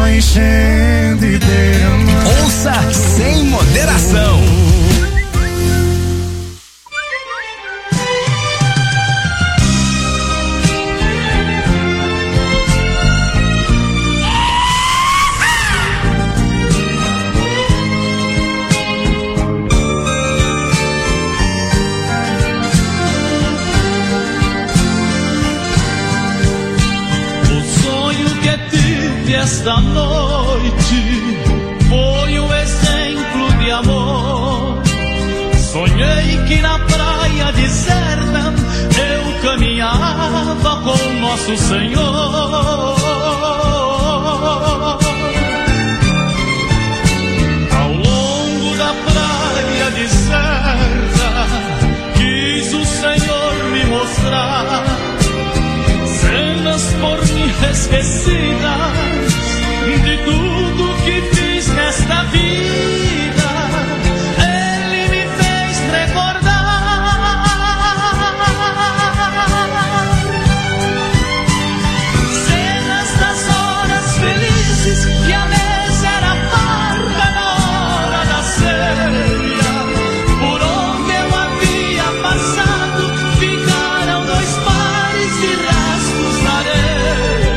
só enchendo e derramando. Ouça sem moderação. Esta noite foi um exemplo de amor. Sonhei que na praia deserta eu caminhava com nosso Senhor. Ao longo da praia deserta quis o Senhor me mostrar cenas por mim esquecidas de tudo que fiz nesta vida. Ele me fez recordar cenas das horas felizes que a mesa era farta na hora da ceia. Por onde eu havia passado ficaram 2 pares de rastros na areia.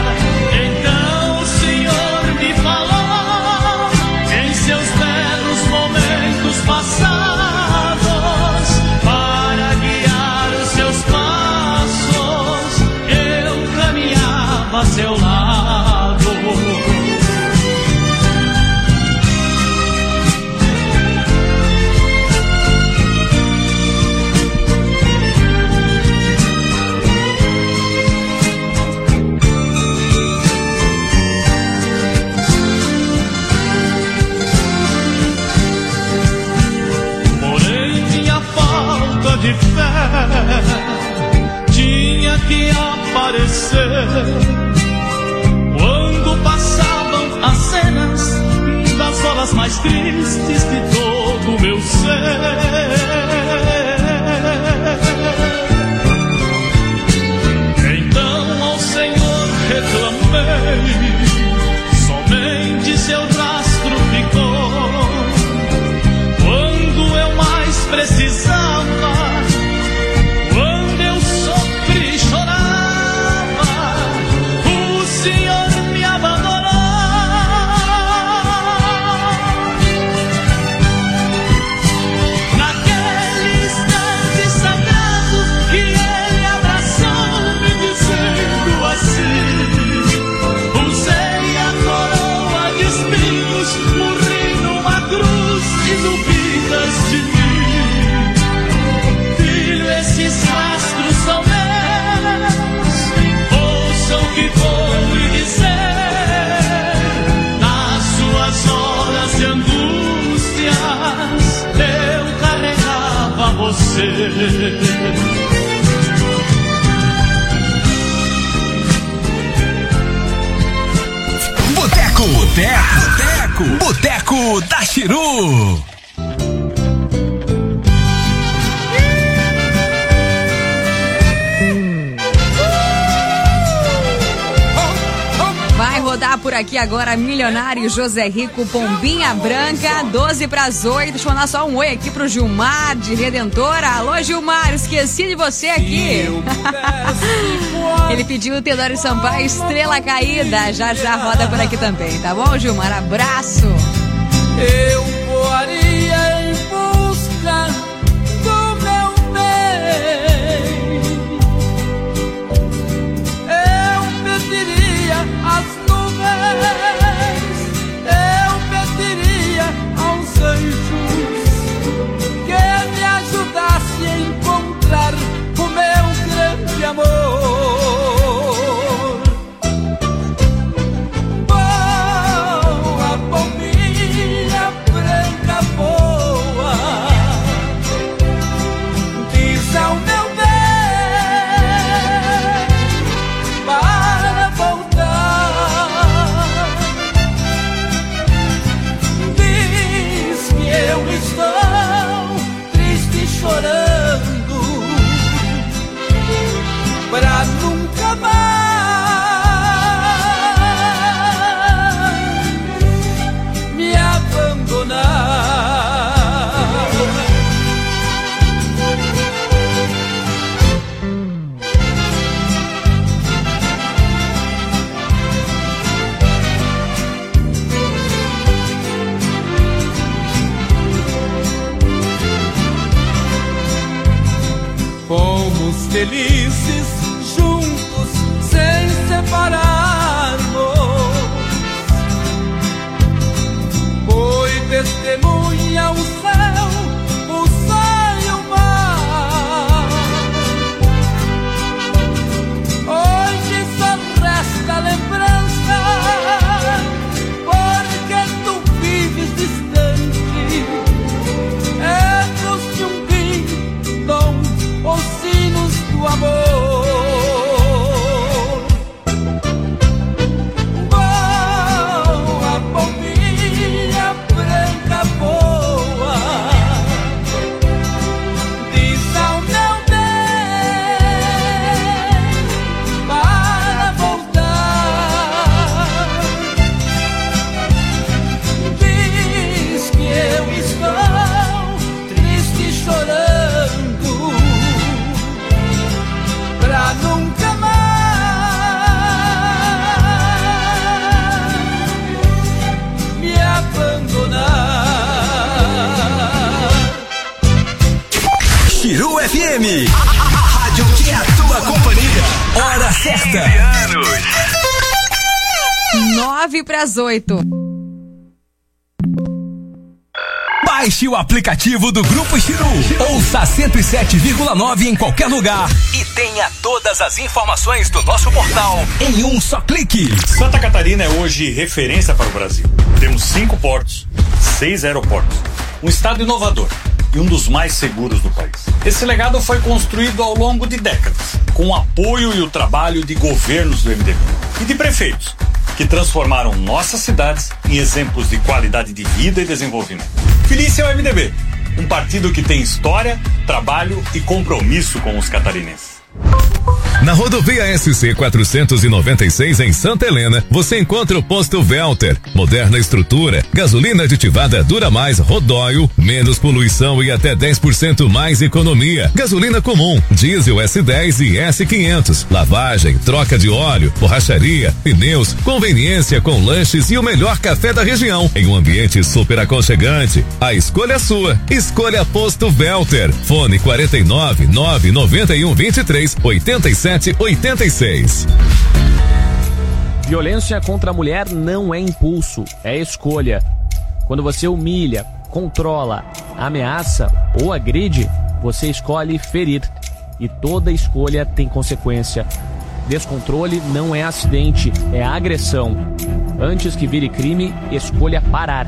Para guiar os seus passos, eu caminhava a seu lado. De fé tinha que aparecer quando passavam as cenas das horas mais tristes de todo o meu ser. Então ao Senhor reclamei, somente seu rastro ficou quando eu mais precisava. Boteco da Chiru. Vai rodar por aqui agora Milionário José Rico, Pombinha Branca, 7:50. Deixa eu mandar só um oi aqui pro Gilmar de Redentora. Alô, Gilmar, esqueci de você aqui. Ele pediu o Teodoro Sampaio, Estrela Caída. Já roda por aqui também, tá bom, Gilmar? Abraço. Eu voaria em busca do meu bem. Eu pediria as nuvens, eu pediria aos anjos que me ajudassem a encontrar o meu grande amor. Voa, pombinha branca, felizes juntos sem separarmos. Foi testemunha o céu, o sol e o mar. Hoje só resta lembrança, porque tu vives distante. Ecos de um dom, os sinos do amor. Voa, pombinha branca, voa, diz ao meu bem para voltar. Diz que eu estou triste chorando pra nunca mais me abandonar. Chiru FM, a rádio que é a tua companhia. Hora certa. 7:09. Baixe o aplicativo do Grupo Chiru. Ouça 107,9 em qualquer lugar e tenha todas as informações do nosso portal em um só clique. Santa Catarina é hoje referência para o Brasil. Temos 5 portos, 6 aeroportos, um estado inovador e um dos mais seguros do país. Esse legado foi construído ao longo de décadas, com o apoio e o trabalho de governos do MDB e de prefeitos, que transformaram nossas cidades em exemplos de qualidade de vida e desenvolvimento. Feliz é o MDB, um partido que tem história, trabalho e compromisso com os catarinenses. Na rodovia SC 496 em Santa Helena, você encontra o posto Velter. Moderna estrutura, gasolina aditivada dura mais, Rodóio, menos poluição e até 10% mais economia. Gasolina comum, diesel S10 e S500. Lavagem, troca de óleo, borracharia, pneus, conveniência com lanches e o melhor café da região em um ambiente super aconchegante. A escolha é sua. Escolha Posto Velter. Fone 49 991 23 87 86. Violência contra a mulher não é impulso, é escolha. Quando você humilha, controla, ameaça ou agride, você escolhe ferir. E toda escolha tem consequência. Descontrole não é acidente, é agressão. Antes que vire crime, escolha parar.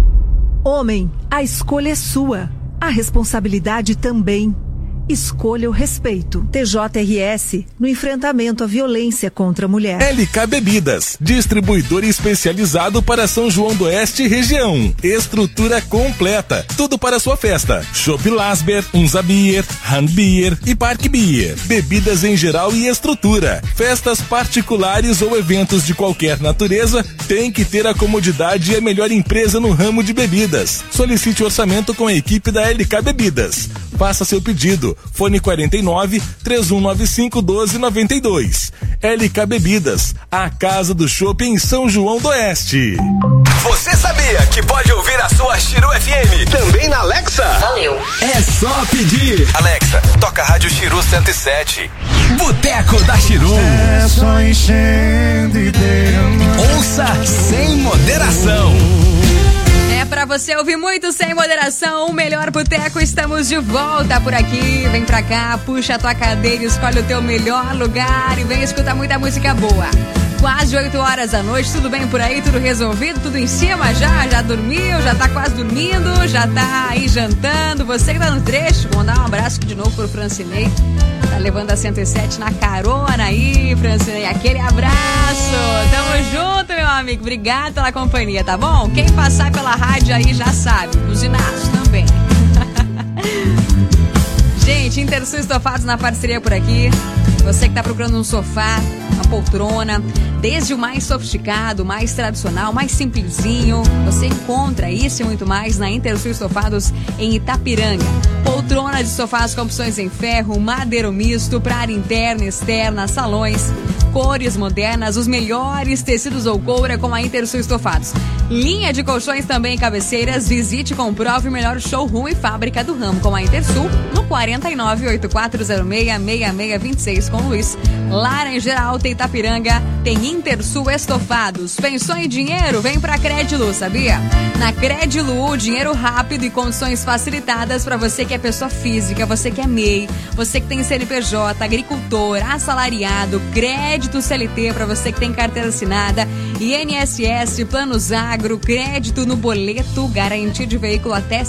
Homem, a escolha é sua. A responsabilidade também. Escolha o respeito. TJRS no enfrentamento à violência contra a mulher. LK Bebidas, distribuidor especializado para São João do Oeste e região. Estrutura completa, tudo para sua festa. Chopp Lasber, Unza Beer, Han Beer e Park Beer. Bebidas em geral e estrutura. Festas particulares ou eventos de qualquer natureza, tem que ter a comodidade e a melhor empresa no ramo de bebidas. Solicite orçamento com a equipe da LK Bebidas. Faça seu pedido. Fone 49 3195 1292. LK Bebidas, a casa do chopp em São João do Oeste. Você sabia que pode ouvir a sua Chiru FM também na Alexa? Valeu. É só pedir. Alexa, toca a Rádio Chiru 107. Boteco da Chiru. É só enchendo e derramando. Ouça sem moderação. É pra você ouvir muito sem moderação, o melhor boteco, estamos de volta por aqui. Vem pra cá, puxa a tua cadeira, escolhe o teu melhor lugar e vem escutar muita música boa. Quase 8 horas da noite, tudo bem por aí? Tudo resolvido? Tudo em cima já? Já dormiu? Já tá quase dormindo? Já tá aí jantando? Você que tá no trecho, vou mandar um abraço de novo pro Francinei. Tá levando a 107 na carona aí, Francinei. Aquele abraço. Tamo junto, meu amigo. Obrigado pela companhia, tá bom? Quem passar pela rádio aí já sabe. Buzinaço também. Gente, Intersul Estofados na parceria por aqui. Você que tá procurando um sofá, uma poltrona, desde o mais sofisticado, mais tradicional, mais simplesinho. Você encontra isso e muito mais na Intersul Estofados em Itapiranga. Poltrona de sofás com opções em ferro, madeiro misto, para área interna, externa, salões, cores modernas, os melhores tecidos ou coura com a Intersul Estofados. Linha de colchões também, cabeceiras. Visite e comprove o melhor showroom e fábrica do ramo com a Intersul no 49-8406-6626 com o Luiz. Laranja Alta, Itapiranga, tem Intersul Estofados. Pensou em dinheiro? Vem pra Credilu, sabia? Na Credilu, dinheiro rápido e condições facilitadas para você que é pessoa física, você que é MEI, você que tem CNPJ, agricultor, assalariado, crédito CLT para você que tem carteira assinada, INSS, planos agro, crédito no boleto, garantia de veículo até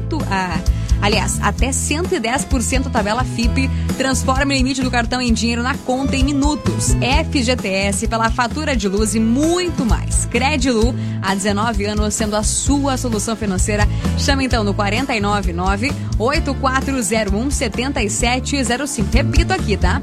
110% tabela FIP, transforma o limite do cartão em dinheiro na conta em minutos, FGTS pela fatura de luz e muito mais. Credilu, há 19 anos sendo a sua solução financeira. Chama então no 499-8401-7705. Repito aqui, tá?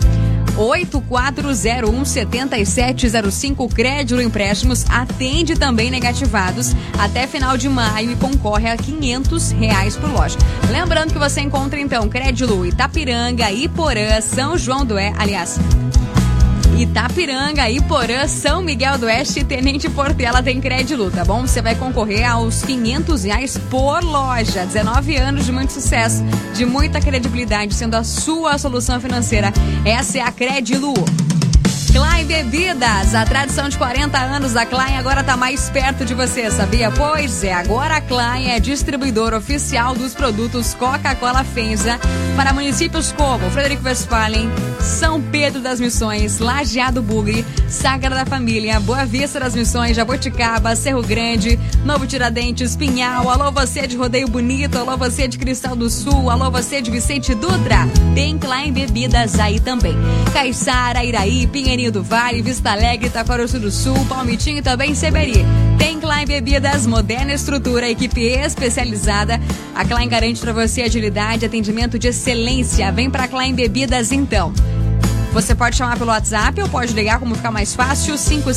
8401-7705. Credilu Empréstimos atende também negativados até final de maio e concorre a R$500 por loja. Lembrando que você encontra então Credilu Itapiranga, Iporã, São João do Oeste, aliás, Itapiranga, Iporã, São Miguel do Oeste e Tenente Portela tem Credilu, tá bom? Você vai concorrer aos R$500 por loja. 19 anos de muito sucesso, de muita credibilidade, sendo a sua solução financeira. Essa é a Credilu. Klein Bebidas, a tradição de 40 anos da Klein agora tá mais perto de você, sabia? Pois é, agora a Klein é distribuidor oficial dos produtos Coca-Cola FEMSA para municípios como Frederico Westphalen, São Pedro das Missões, Lajeado Bugre, Sagrada Família, Boa Vista das Missões, Jaboticaba, Cerro Grande, Novo Tiradentes, Pinhal. Alô você de Rodeio Bonito, alô você de Cristal do Sul, alô você de Vicente Dutra, tem Klein Bebidas aí também. Caiçara, Iraí, Pinheirinho do Vale, Vista Alegre, Itaquaruçu do Sul, Palmitinho e também Seberi. Tem Klein Bebidas, moderna estrutura, equipe especializada. A Klein garante para você agilidade, atendimento de excelência. Vem pra Klein Bebidas então. Você pode chamar pelo WhatsApp ou pode ligar, como ficar mais fácil,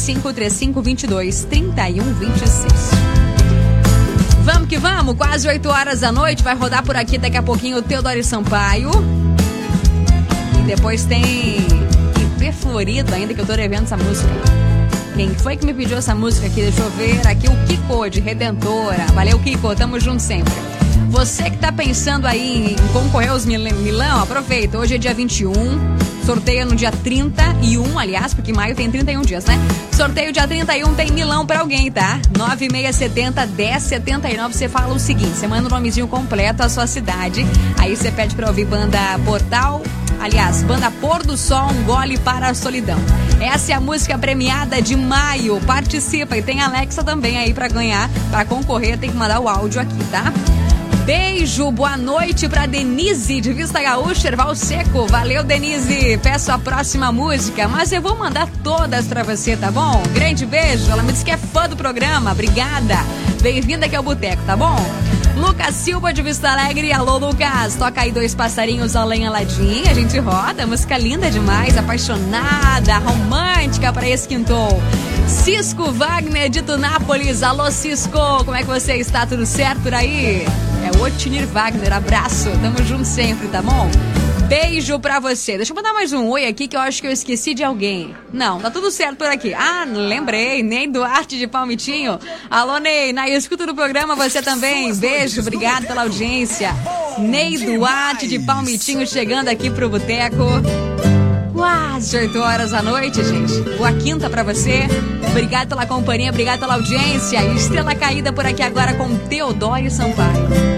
5535223126. Vamos que vamos, quase 8 horas da noite, vai rodar por aqui daqui a pouquinho o Teodoro Sampaio. E depois tem Florido ainda, que eu tô devendo essa música. Quem foi que me pediu essa música aqui? Deixa eu ver aqui, o Kiko de Redentora. Valeu, Kiko, tamo junto sempre. Você que tá pensando aí em concorrer aos Milão, aproveita, hoje é dia 21, sorteio no dia 31, aliás, porque maio tem 31 dias, né? Sorteio dia 31 tem Milão pra alguém, tá? 9670-1079, você fala o seguinte, você manda o nomezinho completo, a sua cidade, aí você pede pra ouvir banda Banda Pôr do Sol, um gole para a solidão. Essa é a música premiada de maio. Participa e tem a Alexa também aí pra ganhar, pra concorrer, tem que mandar o áudio aqui, tá? Beijo, boa noite pra Denise de Vista Gaúcha, Erval Seco. Valeu, Denise. Peço a próxima música, mas eu vou mandar todas pra você, tá bom? Grande beijo. Ela me disse que é fã do programa. Obrigada. Bem-vinda aqui ao Boteco, tá bom? Lucas Silva de Vista Alegre. Alô, Lucas. Toca aí Dois Passarinhos além Aladim. A gente roda. Música linda demais. Apaixonada, romântica para esse quintou. Cisco Wagner de Tunápolis. Alô, Cisco. Como é que você está? Tudo certo por aí? É o Otinir Wagner. Abraço. Tamo junto sempre, tá bom? Beijo pra você. Deixa eu mandar mais um oi aqui que eu acho que eu esqueci de alguém. Não, tá tudo certo por aqui. Ah, lembrei. Ney Duarte de Palmitinho. Alô, Ney. Na escuta do programa, você também. Beijo, obrigado pela audiência. Ney Duarte de Palmitinho chegando aqui pro Boteco. Quase 8 horas da noite, gente. Boa quinta pra você. Obrigado pela companhia, obrigado pela audiência. Estrela caída por aqui agora com Teodoro Sampaio.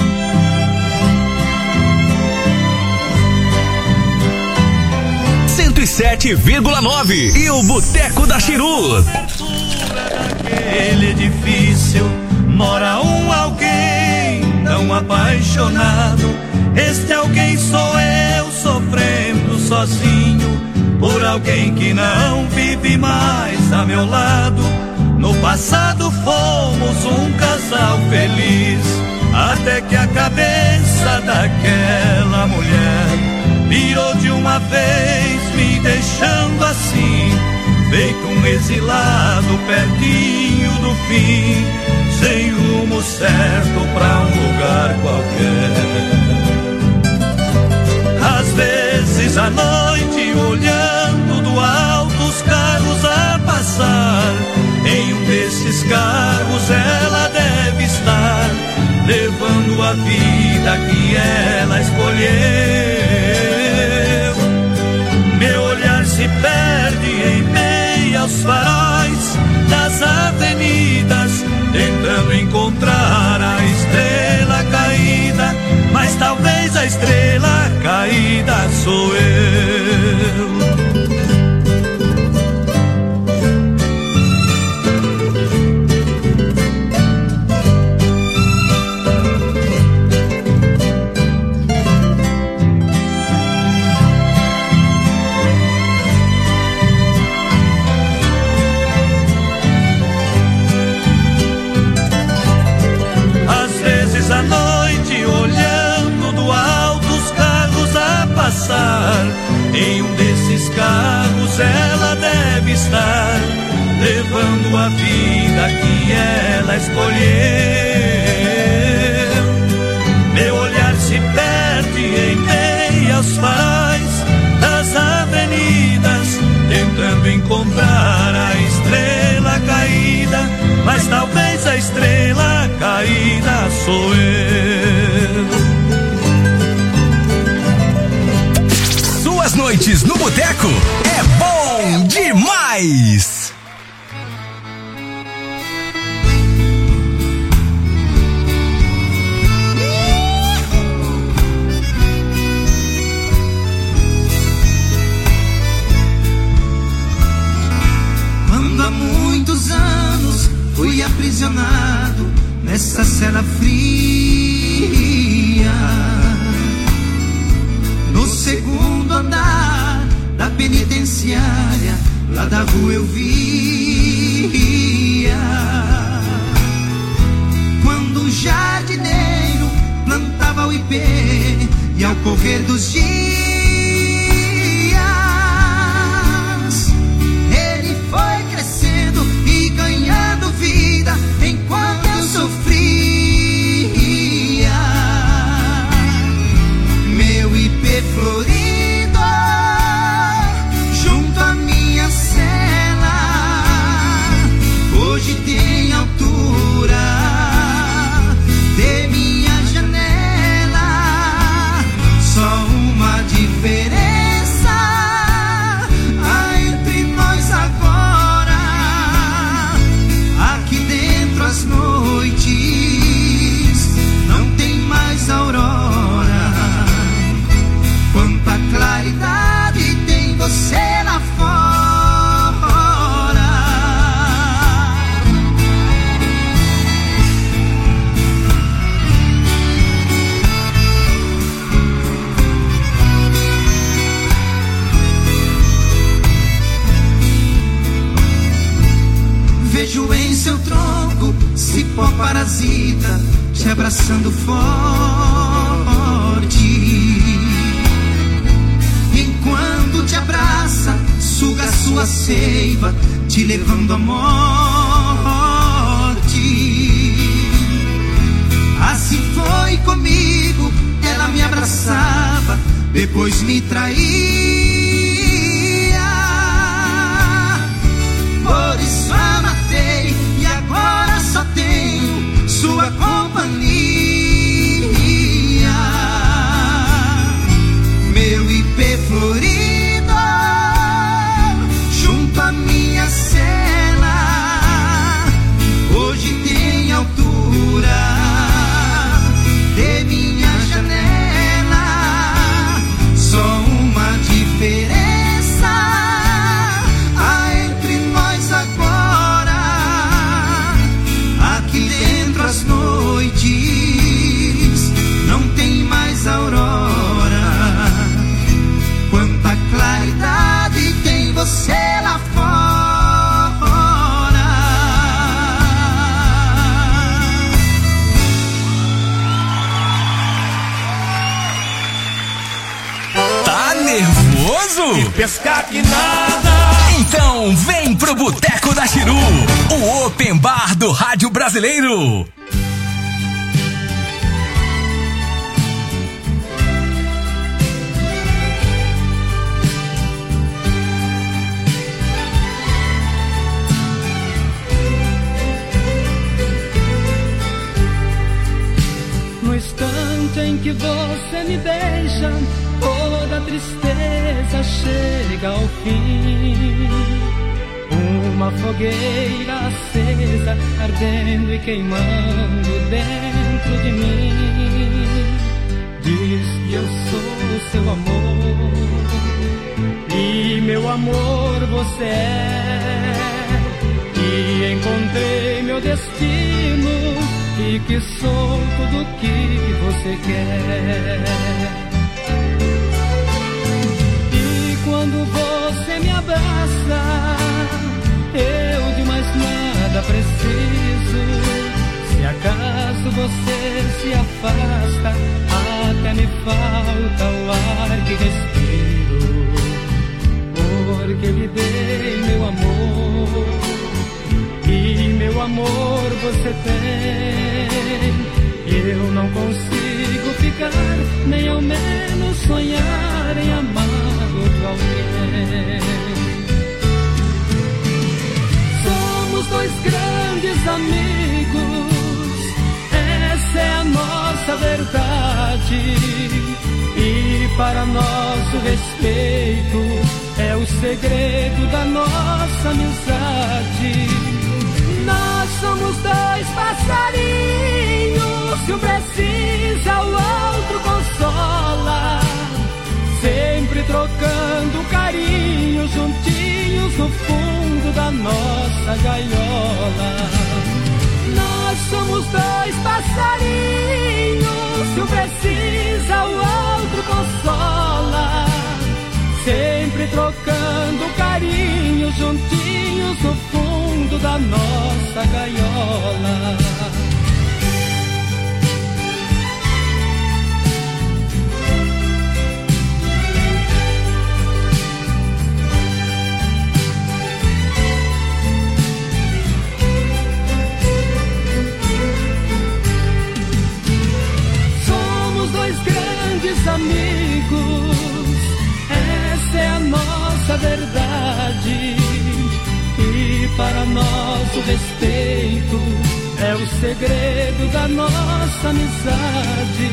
107,9 e o Boteco da Chiru. Naquele edifício mora alguém tão apaixonado. Este alguém sou eu sofrendo sozinho por alguém que não vive mais a meu lado. No passado fomos um casal feliz, até que a cabeça daquela mulher virou de uma vez, me deixando assim, feito um exilado pertinho do fim, sem rumo certo pra um lugar qualquer. Às vezes à noite, olhando do alto os carros a passar, em um desses carros ela deve estar, levando a vida que ela escolheu. Meu olhar se perde em meio aos faróis das avenidas, tentando encontrar a estrela caída, mas talvez a estrela caída sou eu. À noite, olhando do alto os carros a passar, em um desses carros ela deve estar, levando a vida que ela escolheu. Meu olhar se perde em meio aos faróis das avenidas, tentando encontrar a estrela caída, mas talvez a estrela caída sou eu. Suas noites no boteco é bom demais. Quando há muitos anos fui aprisionado nessa cela fria, no segundo andar da penitenciária, lá da rua eu via, quando um jardineiro plantava o ipê, e ao correr dos dias ele foi crescendo e ganhando vida enquanto eu sofria. Meu ipê florido junto à minha cela hoje tem altura de minha janela. Só uma diferença há entre nós agora: aqui dentro as noites não tem mais aurora. Quanta claridade tem você lá fora. Vejo em seu tronco cipó parasita te abraçando forte, enquanto te abraça, suga sua seiva, te levando à morte. Assim foi comigo, ela me abraçava, depois me traía. Por isso a matei e agora só tenho sua companhia. Meu ipê florido junto à minha cela hoje tem altura de minha janela. Só uma diferença nervoso? E pescar que nada. Então vem pro Boteco da Chiru, o Open Bar do Rádio Brasileiro. No instante em que você me deixa, toda tristeza chega ao fim. Uma fogueira acesa, ardendo e queimando dentro de mim. Diz que eu sou seu amor, e meu amor você é. E encontrei meu destino, e que sou tudo que você quer. E quando você me abraça, eu de mais nada preciso. Se acaso você se afasta, até me falta o ar que respiro. Porque lhe dei meu amor, e meu amor você tem. Eu não consigo ficar, nem ao menos sonhar em amar outro alguém. Somos dois grandes amigos, essa é a nossa verdade. E para nosso respeito é o segredo da nossa amizade. Nós somos dois passarinhos, se um precisa o outro consola, sempre trocando carinho, juntinhos no fundo da nossa gaiola. Nós somos dois passarinhos, se um precisa o outro consola, sempre trocando carinho, juntinhos no fundo da nossa gaiola. Somos dois grandes amigos, essa é a nossa verdade. E para nosso respeito é o segredo da nossa amizade.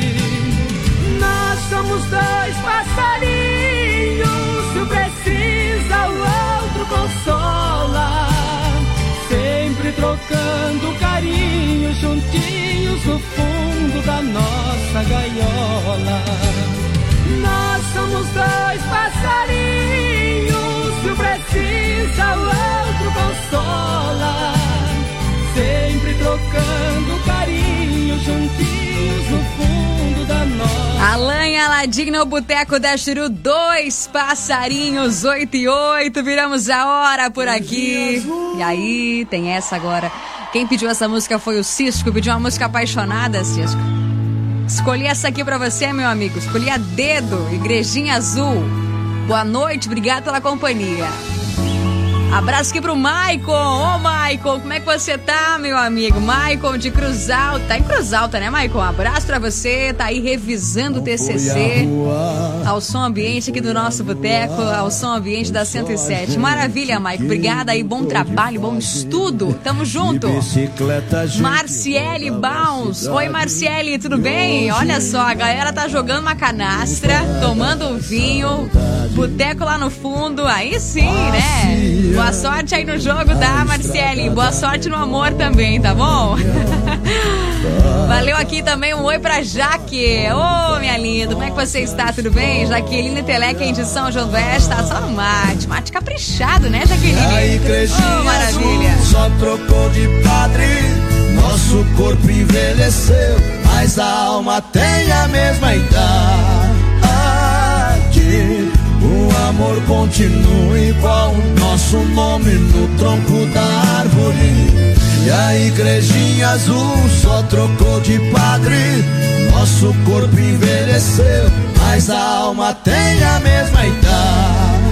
Nós somos dois passarinhos, se um precisa o outro consola, sempre trocando carinho, juntinhos no fundo da nossa gaiola. Nós somos dois passarinhos, se um precisa o outro consola, sempre trocando carinho, juntinhos no fundo da nossa. Alan e Aladim no Boteco da Chiru, dois passarinhos, 8:08, viramos a hora por aqui. E aí, tem essa agora. Quem pediu essa música foi o Cisco, pediu uma música apaixonada, Cisco. Escolhi essa aqui pra você, meu amigo. Escolhi a dedo, Igrejinha Azul. Boa noite, obrigado pela companhia. Abraço aqui pro Maicon. Ô, Maicon, como é que você tá, meu amigo? Maicon de Cruz Alta. Tá em Cruz Alta, né, Maicon? Abraço pra você. Tá aí revisando o TCC. Ao som ambiente aqui do nosso boteco, ao som ambiente da 107. Maravilha, Maicon. Obrigada aí. Bom trabalho, bom estudo. Tamo junto. Marciele Bounce. Oi, Marciele, tudo bem? Olha só, a galera tá jogando uma canastra, tomando um vinho. Boteco lá no fundo. Aí sim, né? Boa sorte aí no jogo, tá, Marciele? Boa sorte no amor também, tá bom? Valeu aqui também, um oi pra Jaque. Ô, minha linda, como é que você está? Tudo bem? Jaqueline Teleca de São João do Oeste, tá só no mate. Mate caprichado, né, Jaqueline? Ô, maravilha. Só trocou de padre, nosso corpo envelheceu, mas a alma tem a mesma idade. O amor continua igual, o nosso nome no tronco da árvore. E a igrejinha azul só trocou de padre, nosso corpo envelheceu, mas a alma tem a mesma idade.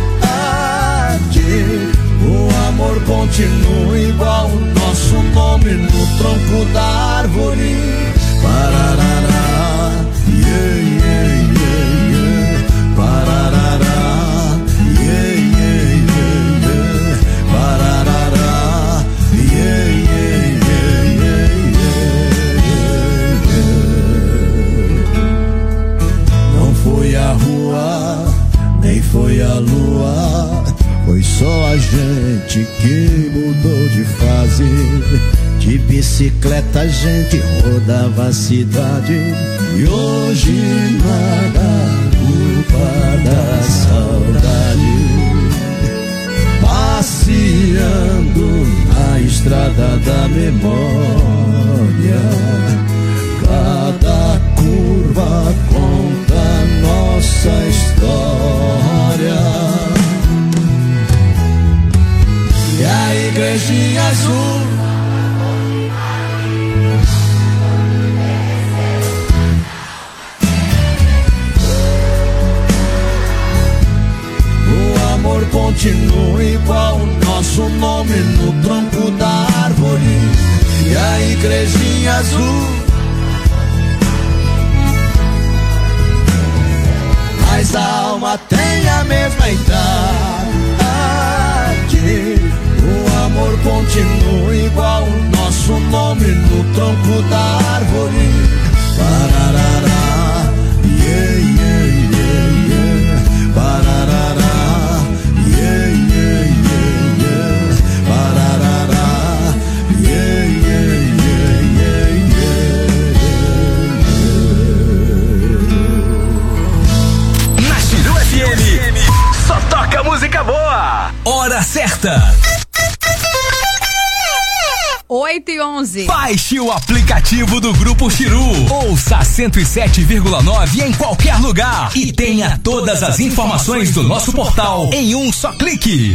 o amor continua igual, nosso nome no tronco da árvore. Pararará, yeah, yeah, yeah, yeah. Pararará, yeah, yeah, yeah, yeah. Pararará, yeah, yeah, yeah, yeah, yeah. Não foi a rua, nem foi a lua, foi só a gente que mudou de fase. De bicicleta a gente rodava a cidade e hoje nada, culpa da saudade. Passeando na estrada da memória, cada curva conta nossa história. E a igrejinha azul continua igual, nosso nome no tronco da árvore. E a igrejinha azul, mas a alma tem a mesma idade. O amor continua igual, nosso nome no tronco da árvore. Pararará, yeah, yeah, yeah, yeah. Pararará, yeah, yeah, yeah, yeah. Pararará, yeah, yeah, yeah, yeah, yeah. Na Chiru FM, só toca música boa. Hora certa. 8h11. Baixe o aplicativo do Grupo Chiru. Ouça 107,9 em qualquer lugar. E tenha todas as informações do nosso portal em um só clique.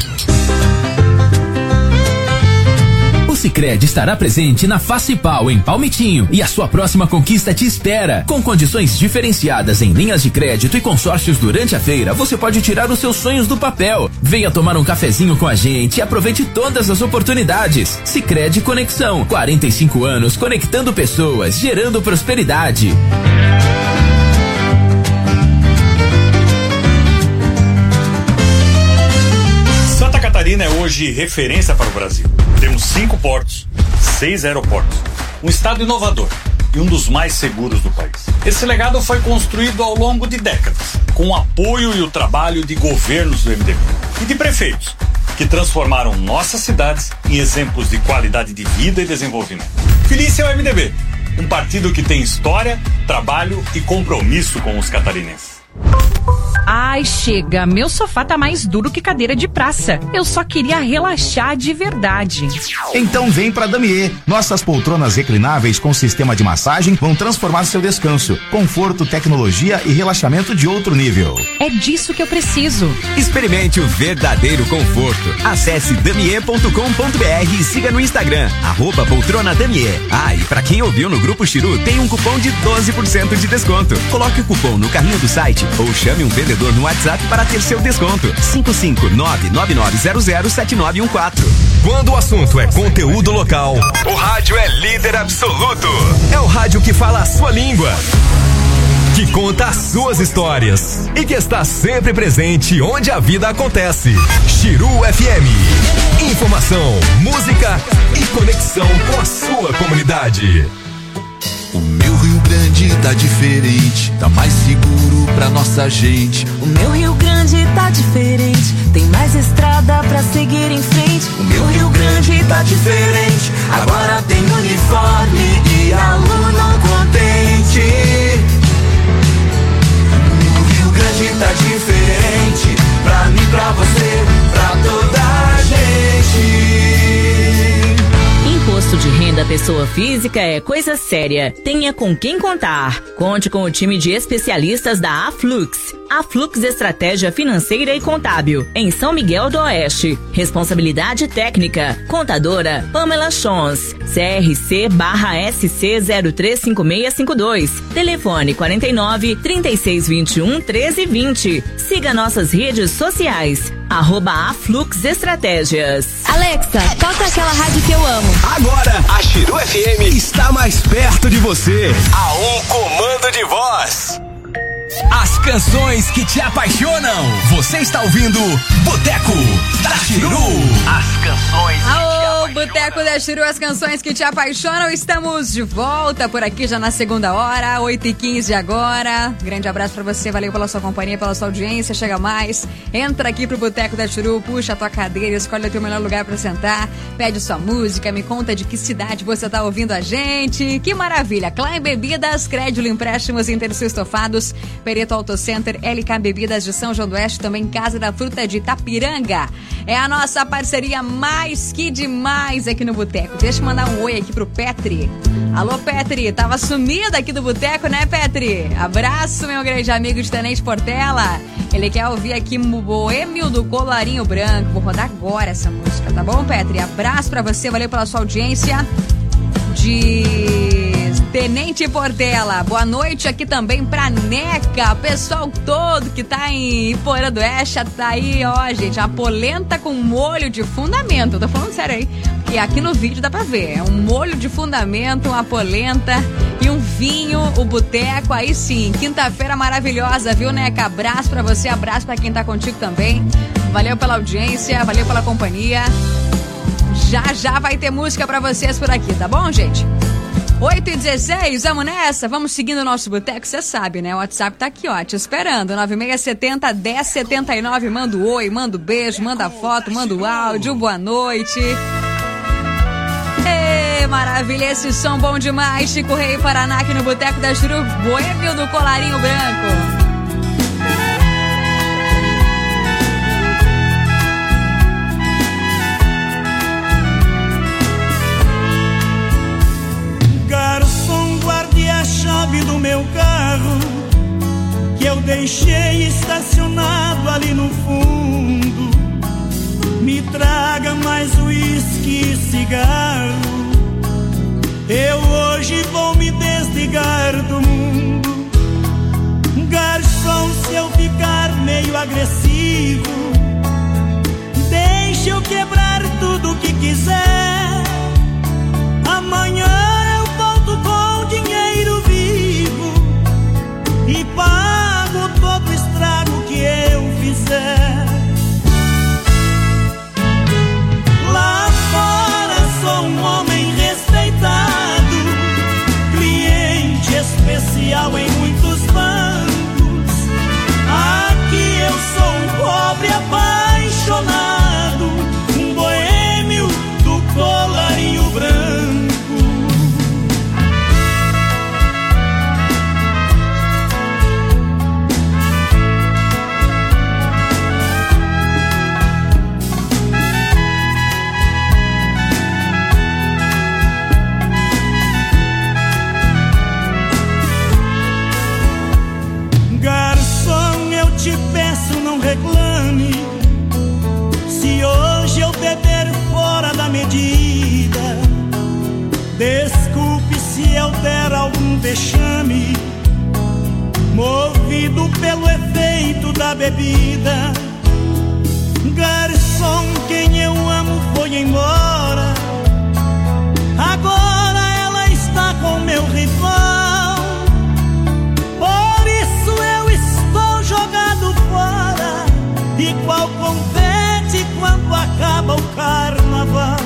O Sicredi estará presente na Facipal em Palmitinho e a sua próxima conquista te espera. Com condições diferenciadas em linhas de crédito e consórcios durante a feira, você pode tirar os seus sonhos do papel. Venha tomar um cafezinho com a gente e aproveite todas as oportunidades. Sicredi Conexão, 45 anos conectando pessoas, gerando prosperidade. Santa Catarina é hoje referência para o Brasil. Temos 5 portos, 6 aeroportos, um estado inovador e um dos mais seguros do país. Esse legado foi construído ao longo de décadas, com o apoio e o trabalho de governos do MDB e de prefeitos, que transformaram nossas cidades em exemplos de qualidade de vida e desenvolvimento. Feliz é o MDB, um partido que tem história, trabalho e compromisso com os catarinenses. Ai, chega, meu sofá tá mais duro que cadeira de praça. Eu só queria relaxar de verdade. Então vem pra Damier. Nossas poltronas reclináveis com sistema de massagem vão transformar seu descanso. Conforto, tecnologia e relaxamento de outro nível. É disso que eu preciso. Experimente o verdadeiro conforto. Acesse damier.com.br e siga no Instagram, @poltronadamier. Ah, e pra quem ouviu no Grupo Chiru, tem um cupom de 12% de desconto. Coloque o cupom no carrinho do site ou chame um vendedor no WhatsApp para ter seu desconto. 55999007914. Quando o assunto é conteúdo local, o rádio é líder absoluto. É o rádio que fala a sua língua, que conta as suas histórias e que está sempre presente onde a vida acontece. Chiru FM. Informação, música e conexão com a sua comunidade. O meu Rio Grande tá diferente, tá mais seguro pra nossa gente. O meu Rio Grande tá diferente, tem mais estrada pra seguir em frente. O meu Rio Grande tá diferente, agora tem uniforme e aluno contente. O Rio Grande tá diferente, pra mim, pra você, pra toda a gente. Imposto de renda pessoa física é coisa séria. Tenha com quem contar. Conte com o time de especialistas da Aflux. Aflux Estratégia Financeira e Contábil, em São Miguel do Oeste. Responsabilidade técnica. Contadora Pamela Chons. CRC/SC 035652. Telefone 49 3621 1320. Siga nossas redes sociais. @Aflux Estratégias. Alexa, toca aquela rádio que eu amo. Agora, a Chiru FM está mais perto de você. A um comando de voz. As canções que te apaixonam. Você está ouvindo Boteco da Chiru. As canções que Alô, Boteco da Chiru, as canções que te apaixonam. Estamos de volta por aqui já na segunda hora, 8h15 agora. Grande abraço pra você, valeu pela sua companhia, pela sua audiência. Chega mais, entra aqui pro Boteco da Chiru, puxa a tua cadeira, escolhe o teu melhor lugar pra sentar, pede sua música, me conta de que cidade você tá ouvindo a gente. Que maravilha! Klein Bebidas, Crédito Empréstimos Intersul Estofados, Pereto Auto Center, LK Bebidas de São João do Oeste, também Casa da Fruta de Itapiranga. É a nossa parceria mais que demais aqui no Boteco. Deixa eu mandar um oi aqui pro Petri. Alô, Petri, tava sumida aqui do Boteco, né, Petri? Abraço, meu grande amigo de Tenente Portela. Ele quer ouvir aqui Boêmio do Colarinho Branco. Vou rodar agora essa música, tá bom, Petri? Abraço pra você, valeu pela sua audiência. De Tenente Portela, boa noite aqui também pra Neca, pessoal todo que tá em Iporã do Oeste, tá aí, ó, gente, a polenta com molho de fundamento, eu tô falando sério aí, porque aqui no vídeo dá pra ver, é um molho de fundamento, uma polenta e um vinho, o Boteco, aí sim, quinta-feira maravilhosa, viu, Neca? Abraço pra você, abraço pra quem tá contigo também, valeu pela audiência, valeu pela companhia. Já vai ter música pra vocês por aqui, tá bom, gente? 8h16, vamos nessa? Vamos seguindo o nosso Boteco, você sabe, né? O WhatsApp tá aqui, ó, te esperando. 9670-1079. Manda o oi, manda o beijo, manda a foto, manda o áudio, boa noite. Ê, maravilha, esse som bom demais. Chico Rei Paraná aqui no Boteco da Chiru, Boêmio do Colarinho Branco. Chave do meu carro que eu deixei estacionado ali no fundo. Me traga mais uísque e cigarro. Eu hoje vou me desligar do mundo. Garçom, se eu ficar meio agressivo, deixa eu quebrar tudo que quiser. Amanhã eu volto com dinheiro vivo e pago todo o estrago que eu fizer. Lá fora sou um homem respeitado, cliente especial em muitos bancos. Aqui eu sou um pobre apaixonado, um boêmio do colarinho branco. Te peço, não reclame se hoje eu beber fora da medida. Desculpe se eu der algum vexame, movido pelo efeito da bebida. Garçom, quem eu amo foi embora, agora ela está com meu rival. Jogado fora, igual confete quando acaba o carnaval.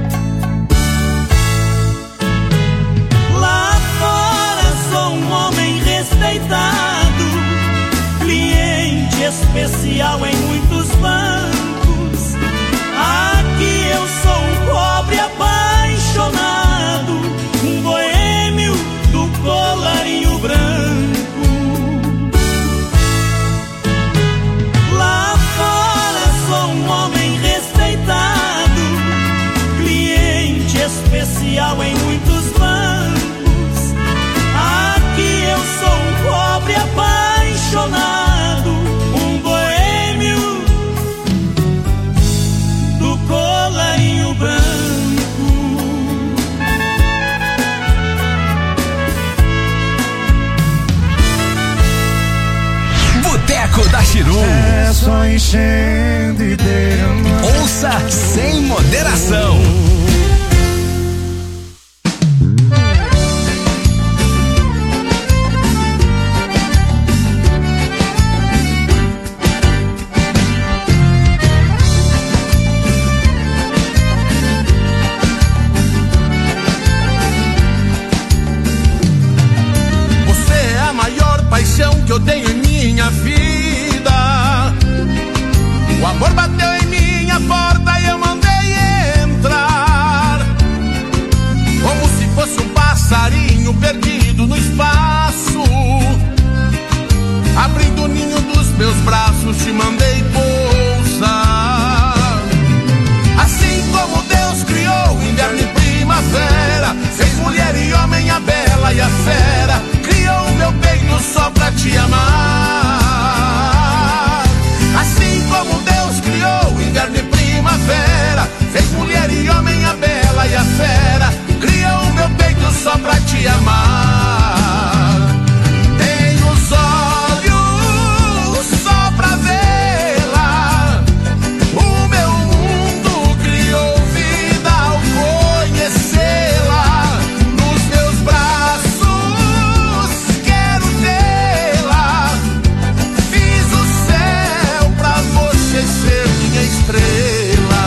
Lá fora sou um homem respeitado, cliente especial em muitos bancos. Aqui eu sou um pobre especial em muitos bancos. Aqui eu sou um pobre apaixonado, um boêmio do colarinho branco. Boteco da Chiru. É só enchendo e derramando. Ouça sem moderação. Você é a maior paixão que eu tenho em minha vida. O amor bateu em minha porta e eu mandei entrar, como se fosse um passarinho perdido no espaço. Abrindo o ninho dos meus braços, te mandei pousar. Assim como Deus criou inverno e primavera, fez mulher e homem, a bela e a fera, criou o meu peito só pra te amar. Assim como Deus criou inverno e primavera, fez mulher e homem, a bela e a fera, criou o meu peito só pra te amar. Tenho os olhos só pra vê-la, o meu mundo criou vida ao conhecê-la. Nos meus braços quero tê-la, fiz o céu pra você ser minha estrela.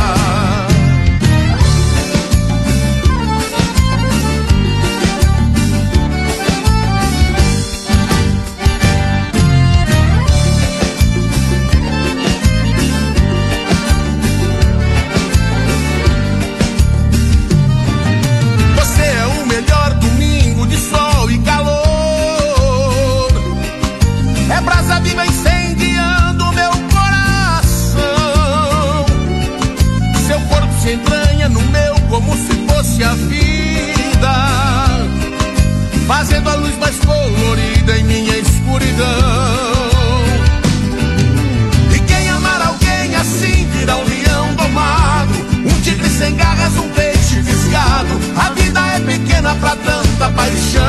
Você é o melhor domingo de sol e calor, é brasa viva incendiando meu coração. Seu corpo se entranha no meu como se fosse a vida, fazendo a luz mais colorida em minha escuridão. E quem amar alguém assim virá um leão domado, um tigre sem garras, um peixe fisgado. A vida é pequena pra tanta paixão.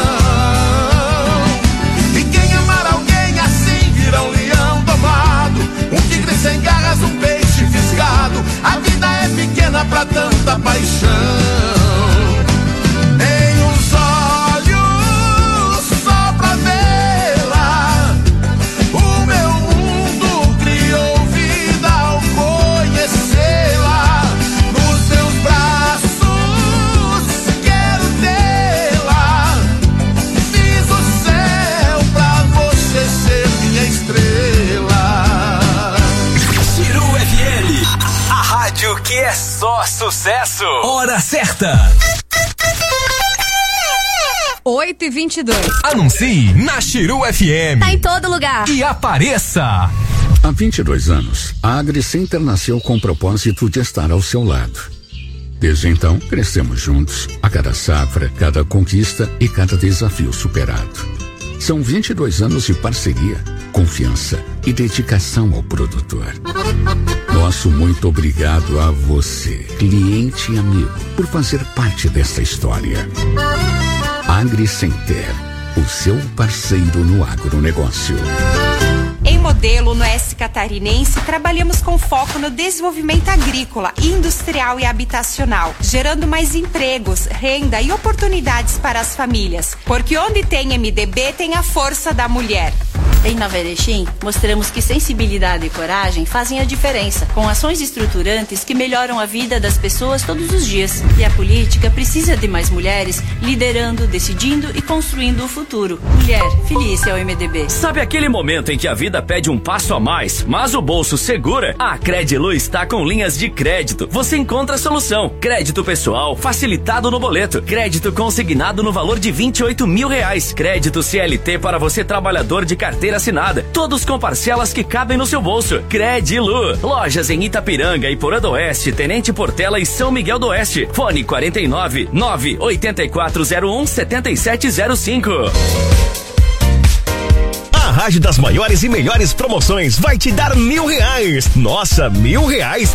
E quem amar alguém assim virá um leão domado, um tigre sem garras, um peixe fisgado. A vida é pequena pra tanta paixão. Tenho os olhos só pra vê-la, o meu mundo criou vida ao conhecê-la. Nos teus braços quero tê-la, fiz o céu pra você ser minha estrela. Chiru FM, a rádio que é só sucesso. Hora certa. 8h22. Anuncie na Chiru FM. Tá em todo lugar. E apareça. Há 22 anos, a AgriCenter nasceu com o propósito de estar ao seu lado. Desde então, crescemos juntos, a cada safra, cada conquista e cada desafio superado. São 22 anos de parceria, confiança e dedicação ao produtor. Nosso muito obrigado a você, cliente e amigo, por fazer parte desta história. AgriCenter, o seu parceiro no agronegócio. Em Modelo, no Oeste Catarinense, trabalhamos com foco no desenvolvimento agrícola, industrial e habitacional, gerando mais empregos, renda e oportunidades para as famílias. Porque onde tem MDB, tem a força da mulher. Em Nova Erechim, mostramos que sensibilidade e coragem fazem a diferença, com ações estruturantes que melhoram a vida das pessoas todos os dias. E a política precisa de mais mulheres liderando, decidindo e construindo o futuro. Mulher, filie-se ao MDB. Sabe aquele momento em que a vida pede um passo a mais, mas o bolso segura? A Credilu está com linhas de crédito. Você encontra a solução. Crédito pessoal, facilitado no boleto. Crédito consignado no valor de R$28 mil. Crédito CLT para você trabalhador de carteira carteira assinada, todos com parcelas que cabem no seu bolso. Credilu, lojas em Itapiranga e Porã do Oeste, Tenente Portela e São Miguel do Oeste. Fone 49 98401 7705. A Rádio das maiores e melhores promoções vai te dar R$1.000. Nossa, R$1.000?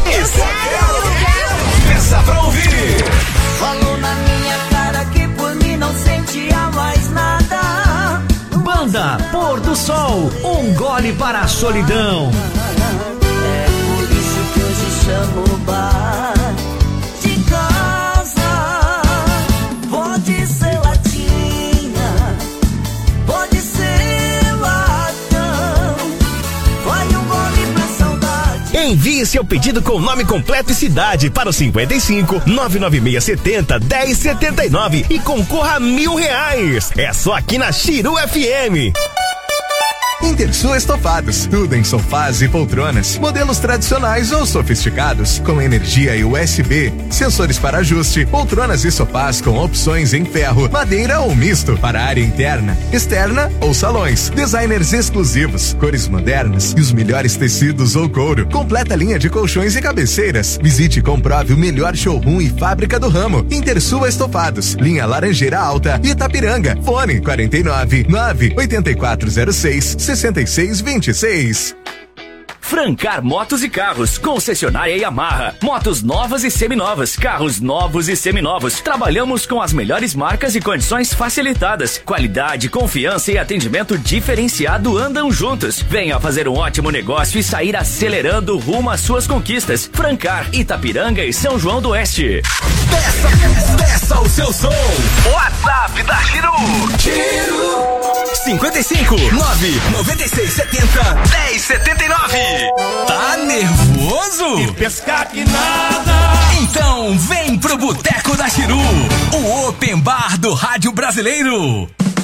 Peça pra ouvir. Falou na minha cara que por mim não sentia mais nada. Banda Pôr do Sol, um gole para a solidão. É por isso que hoje chamo o bar de casa. Pode ser latinha, pode ser latão. Vai um gole pra saudade. Envie seu pedido com nome completo e cidade para o 55 99670 1079 e concorra a R$1.000. É só aqui na Chiru FM. Intersul Estofados, tudo em sofás e poltronas, modelos tradicionais ou sofisticados, com energia e USB, sensores para ajuste, poltronas e sofás com opções em ferro, madeira ou misto, para área interna, externa ou salões, designers exclusivos, cores modernas e os melhores tecidos ou couro, completa linha de colchões e cabeceiras. Visite e comprove o melhor showroom e fábrica do ramo. Intersul Estofados, linha Laranjeira Alta, Itapiranga, fone 49 98406 6626. Francar Motos e Carros, concessionária Yamaha, motos novas e seminovas, carros novos e seminovos. Trabalhamos com as melhores marcas e condições facilitadas. Qualidade, confiança e atendimento diferenciado andam juntos. Venha fazer um ótimo negócio e sair acelerando rumo às suas conquistas. Francar, Itapiranga e São João do Oeste. Peça o seu som. WhatsApp da Chiru. Chiru 55 996 70 1079. Tá nervoso? E pescar que nada. Então vem pro Boteco da Chiru, o Open Bar do Rádio Brasileiro.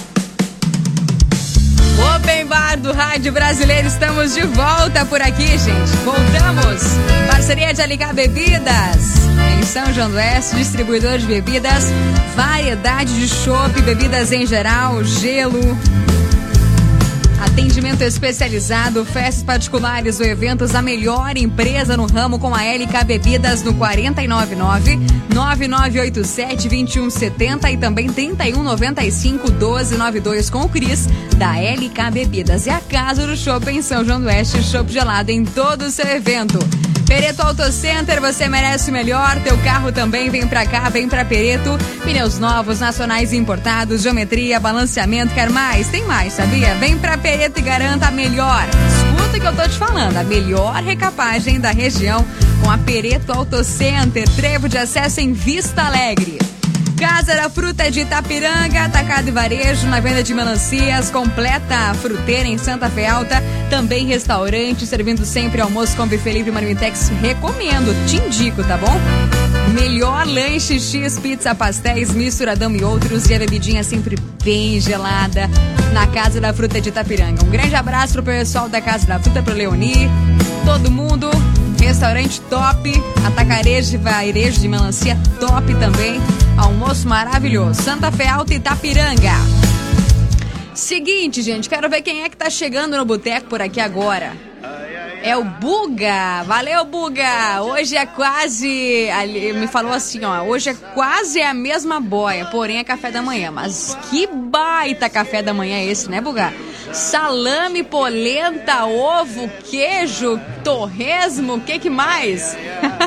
Open Bar do Rádio Brasileiro, estamos de volta por aqui, gente. Voltamos. Parceria de LK Bebidas. Em São João do Oeste, distribuidor de bebidas, variedade de chopp, bebidas em geral, gelo. Atendimento especializado, festas particulares ou eventos, a melhor empresa no ramo com a LK Bebidas no 499-9987-2170 e também 3195-1292 com o Cris da LK Bebidas. E a Casa do Chopp em São João do Oeste, chopp gelado em todo o seu evento. Pereto Auto Center, você merece o melhor. Teu carro também vem pra cá, vem pra Pereto. Pneus novos, nacionais e importados, geometria, balanceamento, quer mais? Tem mais, sabia? Vem pra Pereto e garanta a melhor. Escuta o que eu tô te falando, a melhor recapagem da região com a Pereto Auto Center. Trevo de acesso em Vista Alegre. Casa da Fruta de Itapiranga, atacado e varejo, na venda de melancias, completa fruteira em Santa Fé Alta, também restaurante, servindo sempre almoço com buffet livre Marmitex, recomendo, te indico, tá bom? Melhor lanche, X, pizza, pastéis, misturadão e outros, e a bebidinha sempre bem gelada na Casa da Fruta de Itapiranga. Um grande abraço pro pessoal da Casa da Fruta, pro Leoni, todo mundo, restaurante top, atacarejo e varejo de melancia top também. Almoço maravilhoso. Santa Fé Alta e Itapiranga. Seguinte, gente, quero ver quem é que tá chegando no boteco por aqui agora. É o Buga. Valeu, Buga. Hoje é quase... Ele me falou assim, ó. Hoje é quase a mesma boia, porém é café da manhã. Mas que baita café da manhã é esse, né, Buga? Salame, polenta, ovo, queijo, torresmo, o que mais?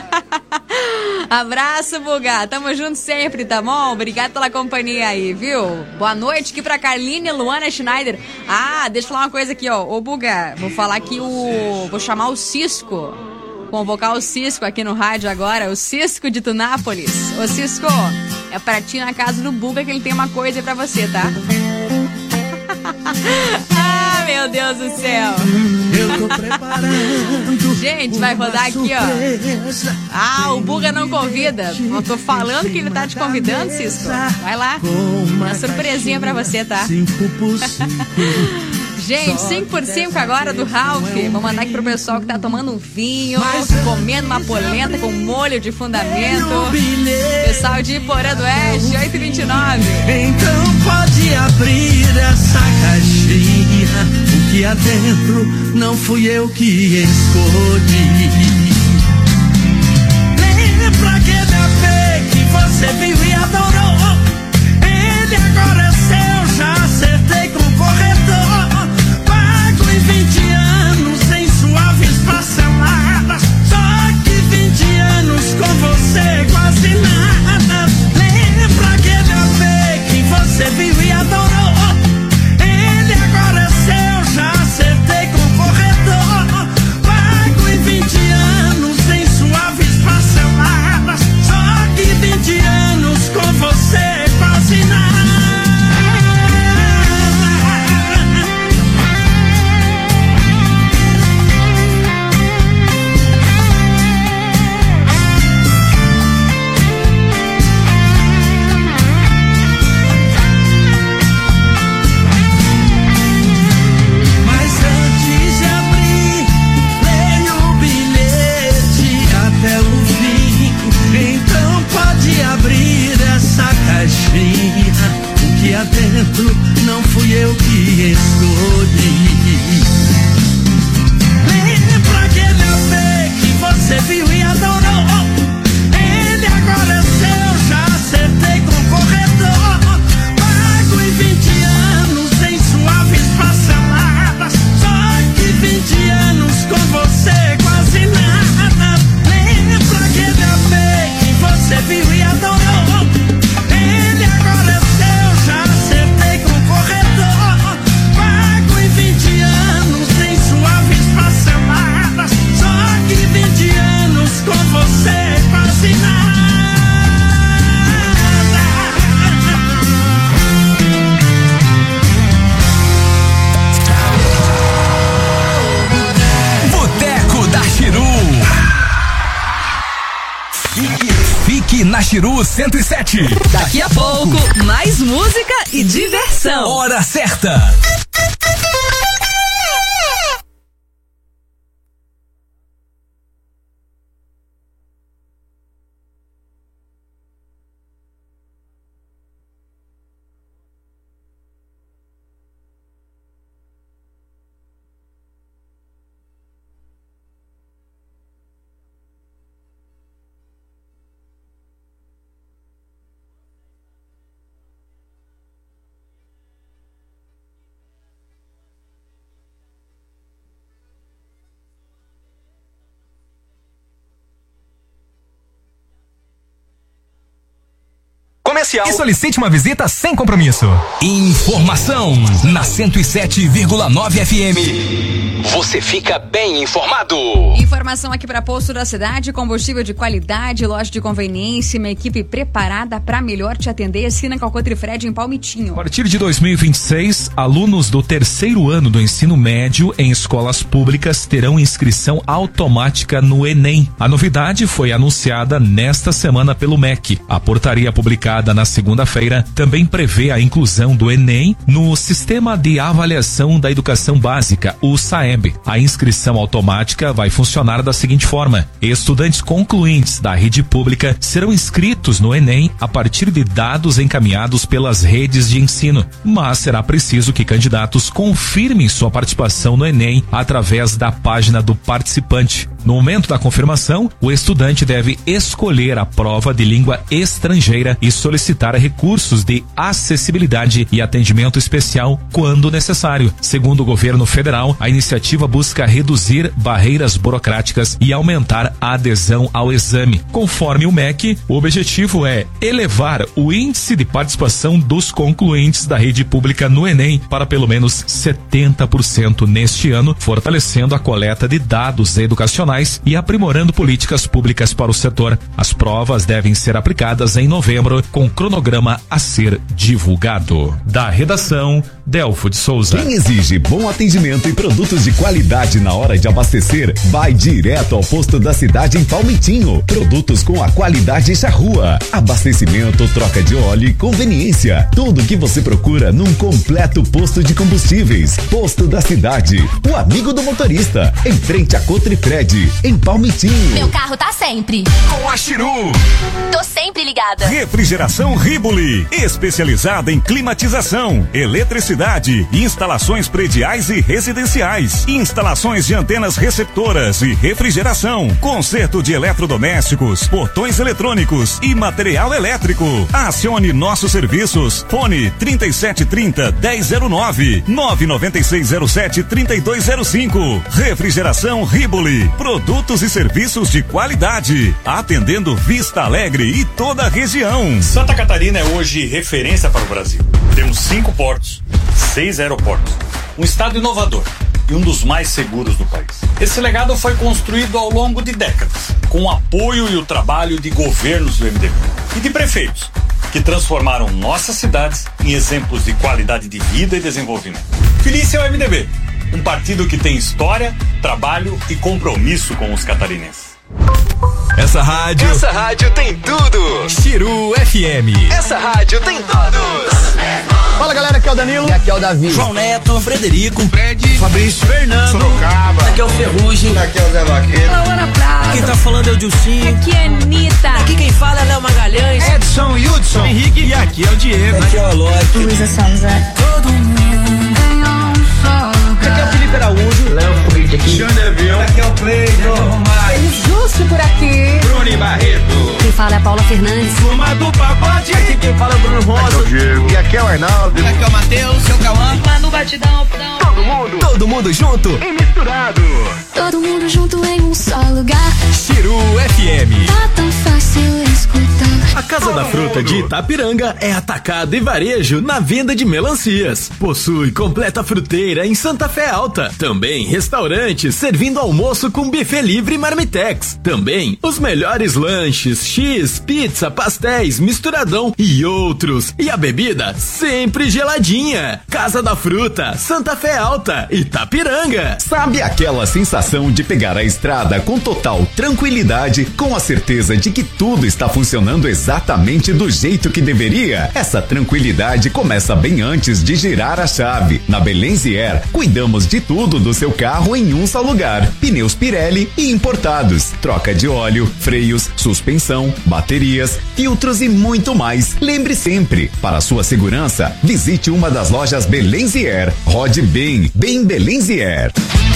Abraço, Buga. Tamo junto sempre, tá bom? Obrigado pela companhia aí, viu? Boa noite aqui pra Carline Luana Schneider. Ah, deixa eu falar uma coisa aqui, ó. Ô, Buga, vou falar que vou chamar o Cisco. Convocar o Cisco aqui no rádio agora. O Cisco de Tunápolis. Ô, Cisco, é pra ti na casa do Buga que ele tem uma coisa pra você, tá? Ah, meu Deus do céu. Eu tô preparando. Gente, vai rodar aqui, ó. Ah, o Buga não convida. Eu tô falando que ele tá te convidando, Cisco. Vai lá. Uma surpresinha pra você, tá? Gente, 5 por 5 agora do Ralph. Vou mandar aqui pro pessoal que tá tomando um vinho, comendo uma polenta com molho de fundamento. Pessoal de Porã do Oeste, 8h29. Então pode abrir essa caixinha. O que há dentro não fui eu que escolhi. Lembra aquele AP que você viu e adorou? Ele agora é seu, já acertei com o corretor. Pago em 20 anos em suaves parceladas. Só que 20 anos com você quase nada. Lembra aquele AP que você viu e adorou? Ele agora é seu, já acertei com o corretor. Pago em 20 anos em suaves parceladas. Só que 20 anos com você quase nada. Mas antes de abrir, leia o bilhete até o fim. Então pode abrir essa caixinha. O que há dentro não fui eu que escolhi. Lembra aquele AP que você viu e adorou? Ele agora é seu, já acertei com o corretor. Pago em 20 anos em suaves parceladas. Só que 20 anos com você quase nada. Lembra aquele AP que você viu e adorou? Ele agora é seu, já acertei com o corretor. Pago em 20 anos em suaves parceladas. Só que 20 anos com você quase nada. Boteco da Chiru. Fique na Chiru 107. Daqui a pouco, mais música e diversão. Hora certa. E solicite uma visita sem compromisso. Informação na 107,9 FM. Você fica bem informado. Informação aqui para Posto da Cidade, combustível de qualidade, loja de conveniência, uma equipe preparada para melhor te atender. Assina Calcotrifred em Palmitinho. A partir de 2026, alunos do 3º ano do ensino médio em escolas públicas terão inscrição automática no Enem. A novidade foi anunciada nesta semana pelo MEC. A portaria publicada na segunda-feira também prevê a inclusão do Enem no Sistema de Avaliação da Educação Básica, o SAEB. A inscrição automática vai funcionar da seguinte forma: estudantes concluintes da rede pública serão inscritos no Enem a partir de dados encaminhados pelas redes de ensino, mas será preciso que candidatos confirmem sua participação no Enem através da página do participante. No momento da confirmação, o estudante deve escolher a prova de língua estrangeira e solicitar recursos de acessibilidade e atendimento especial quando necessário. Segundo o governo federal, a iniciativa busca reduzir barreiras burocráticas e aumentar a adesão ao exame. Conforme o MEC, o objetivo é elevar o índice de participação dos concluintes da rede pública no Enem para pelo menos 70% neste ano, fortalecendo a coleta de dados educacionais e aprimorando políticas públicas para o setor. As provas devem ser aplicadas em novembro, com cronograma a ser divulgado. Da redação, Delfo de Souza. Quem exige bom atendimento e produtos de qualidade na hora de abastecer, vai direto ao posto da cidade em Palmitinho. Produtos com a qualidade charrua. Abastecimento, troca de óleo e conveniência. Tudo que você procura num completo posto de combustíveis. Posto da cidade. O amigo do motorista. Em frente a Cotrifred, em Palmitinho. Meu carro tá sempre Com a Chiru. Tô sempre ligada. Refrigeração Ribuli, especializada em climatização, eletricidade, instalações prediais e residenciais, instalações de antenas receptoras e refrigeração, conserto de eletrodomésticos, portões eletrônicos e material elétrico. Acione nossos serviços. Fone 3730-1009, 99607-3205. Refrigeração Ribuli, produtos e serviços de qualidade, atendendo Vista Alegre e toda a região. Santa Catarina é hoje referência para o Brasil. Temos 5 portos, 6 aeroportos, um estado inovador e um dos mais seguros do país. Esse legado foi construído ao longo de décadas, com o apoio e o trabalho de governos do MDB e de prefeitos, que transformaram nossas cidades em exemplos de qualidade de vida e desenvolvimento. Feliz é o MDB, um partido que tem história, trabalho e compromisso com os catarinenses. Essa rádio tem tudo. Chiru FM. Essa rádio tem todos. Fala galera, aqui é o Danilo. E aqui é o Davi. João Neto, Frederico, Fred, Fabrício, Fernando, Sorocaba. Aqui é o Ferrugem. Aqui é o Zé Vaqueiro. Laura Prata. Quem tá falando é o Dilcinho. Aqui é Anitta. Aqui quem fala é Léo Magalhães. Edson, Hudson, Henrique. E aqui é o Diego. Aqui é o Alok. Luísa Sonza. Todo mundo tem um só lugar. Aqui é o Felipe Araújo. Léo Foguete aqui. Xandeville. Aqui é o Cleiton. Justo por aqui. Bruni Barreto. Quem fala é a Paula Fernandes. Turma do Pagode. Aqui quem fala é o Bruno Rosa. Aqui é o Diego. E aqui é o Arnaldo. Aqui é o Matheus, seu Cauã. Lá no batidão. Todo mundo junto E misturado. Todo mundo junto em um só lugar. Chiru FM. Tá tão fácil escutar. A Casa da Fruta de Itapiranga é atacado e varejo na venda de melancias. Possui completa fruteira em Santa Fé Alta. Também restaurante servindo almoço com buffet livre e marmitex. Também os melhores lanches, X, pizza, pastéis, misturadão e outros. E a bebida sempre geladinha. Casa da Fruta, Santa Fé Alta, Itapiranga. Sabe aquela sensação de pegar a estrada com total tranquilidade, com a certeza de que tudo está funcionando exatamente do jeito que deveria? Essa tranquilidade começa bem antes de girar a chave. Na Belenzier, cuidamos de tudo do seu carro em um só lugar. Pneus Pirelli e importados, troca de óleo, freios, suspensão, baterias, filtros e muito mais. Lembre sempre, para sua segurança, visite uma das lojas Belenzier. Rode bem Belenzier.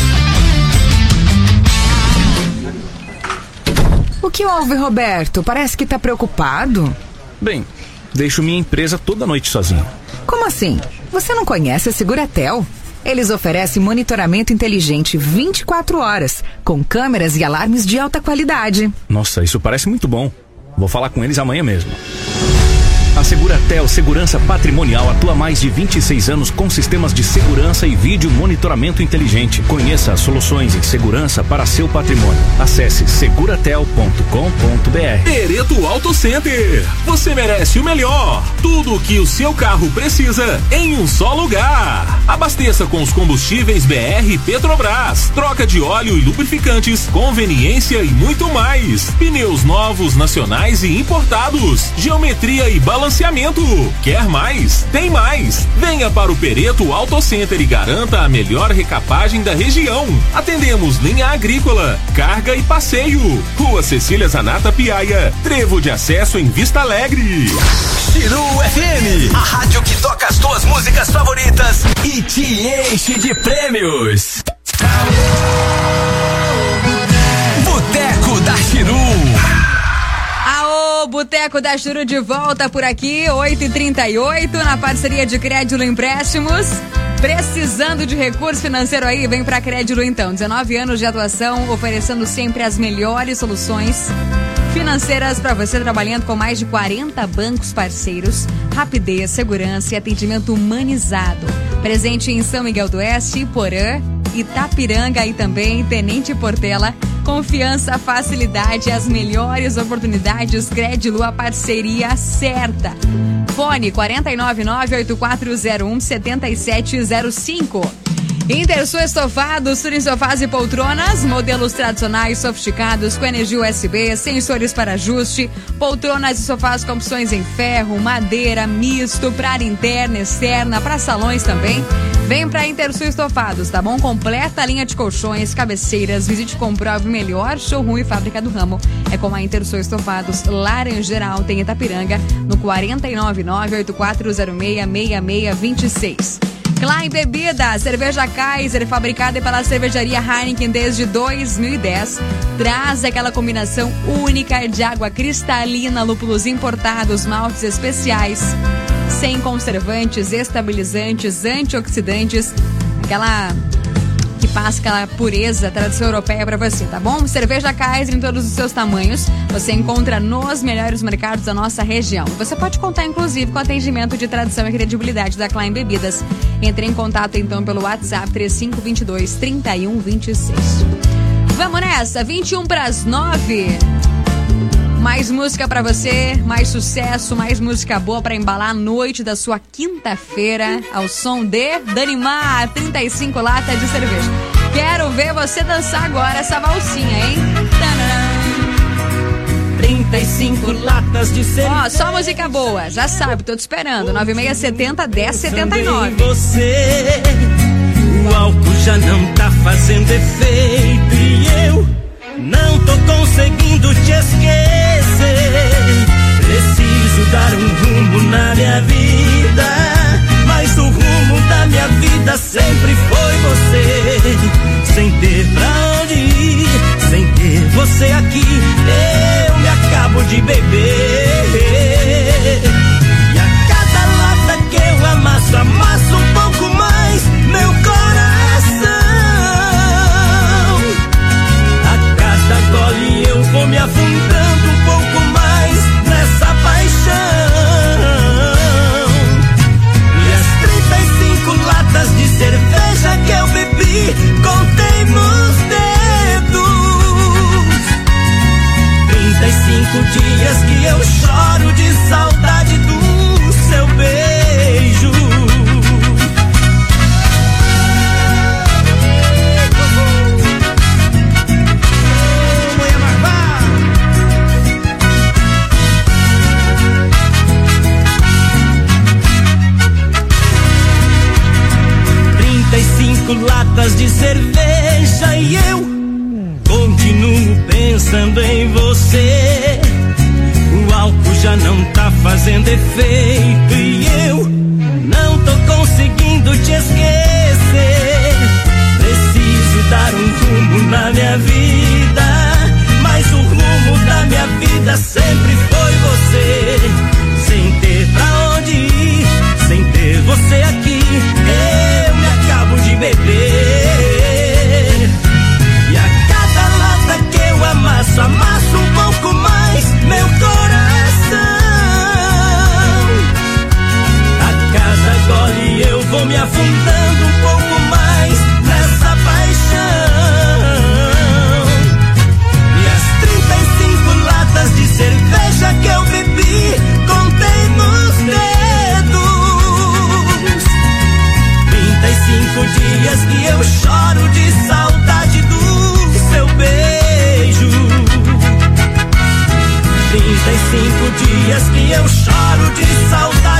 O que houve, Roberto? Parece que tá preocupado. Bem, deixo minha empresa toda noite sozinho. Como assim? Você não conhece a Seguratel? Eles oferecem monitoramento inteligente 24 horas, com câmeras e alarmes de alta qualidade. Nossa, isso parece muito bom. Vou falar com eles amanhã mesmo. A Seguratel Segurança Patrimonial atua há mais de 26 anos com sistemas de segurança e vídeo monitoramento inteligente. Conheça as soluções em segurança para seu patrimônio. Acesse seguratel.com.br. Pereto Auto Center. Você merece o melhor. Tudo o que o seu carro precisa em um só lugar. Abasteça com os combustíveis BR Petrobras. Troca de óleo e lubrificantes, conveniência e muito mais. Pneus novos, nacionais e importados. Geometria e balanceamento. Quer mais? Tem mais. Venha para o Pereto Auto Center e garanta a melhor recapagem da região. Atendemos linha agrícola, carga e passeio. Rua Cecília Zanata Piaia, trevo de acesso em Vista Alegre. Chiru FM, a rádio que toca as tuas músicas favoritas e te enche de prêmios. Boteco da Chiru. Aô, Boteco da Chiru de volta por aqui, 8h38, na parceria de Crédito Empréstimos. Precisando de recurso financeiro aí? Vem pra Crédito então. 19 anos de atuação, oferecendo sempre as melhores soluções financeiras para você, trabalhando com mais de 40 bancos parceiros, rapidez, segurança e atendimento humanizado. Presente em São Miguel do Oeste, Iporã, Itapiranga e também Tenente Portela. Confiança, facilidade, as melhores oportunidades. Credilu, a parceria certa. Fone 499-8401-7705. Intersul Estofados, tudo em sofás e poltronas, modelos tradicionais sofisticados com energia USB, sensores para ajuste, poltronas e sofás com opções em ferro, madeira, misto, para área interna, externa, para salões também. Vem pra Intersul Estofados, tá bom? Completa a linha de colchões, cabeceiras, visite e comprove o melhor showroom e fábrica do ramo. É com a Intersul Estofados, Laranjeira Alta em Itapiranga, no 499-8406-6626. Klein Bebida, cerveja Kaiser, fabricada pela cervejaria Heineken desde 2010, traz aquela combinação única de água cristalina, lúpulos importados, maltes especiais, sem conservantes, estabilizantes, antioxidantes, aquela que passa aquela pureza, tradição europeia pra você, tá bom? Cerveja Kaiser em todos os seus tamanhos, você encontra nos melhores mercados da nossa região. Você pode contar, inclusive, com atendimento de tradição e credibilidade da Klein Bebidas. Entre em contato, então, pelo WhatsApp 3522-3126. Vamos nessa, 21:09. Mais música pra você, mais sucesso, mais música boa pra embalar a noite da sua quinta-feira ao som de Danimar, 35 latas de cerveja. Quero ver você dançar agora essa valsinha, hein? Tadã! 35 latas de cerveja. Ó, só música boa, já sabe, tô te esperando. 9670-1079. Você, o álcool já não tá fazendo efeito e eu não tô conseguindo te esquecer. Preciso dar um rumo na minha vida, mas o rumo da minha vida sempre foi você. Sem ter pra onde ir, sem ter você aqui, eu me acabo de beber. E a cada lata que eu amasso, amasso um pouco mais meu coração. Gole eu vou me afundando um pouco mais nessa paixão. E as 35 latas de cerveja que eu bebi, contei nos dedos. 35 dias que eu choro de saudade do seu beijo. Latas de cerveja e eu continuo pensando em você. O álcool já não tá fazendo efeito e eu não tô conseguindo te esquecer. Preciso dar um rumo na minha vida, mas o rumo da minha vida sempre foi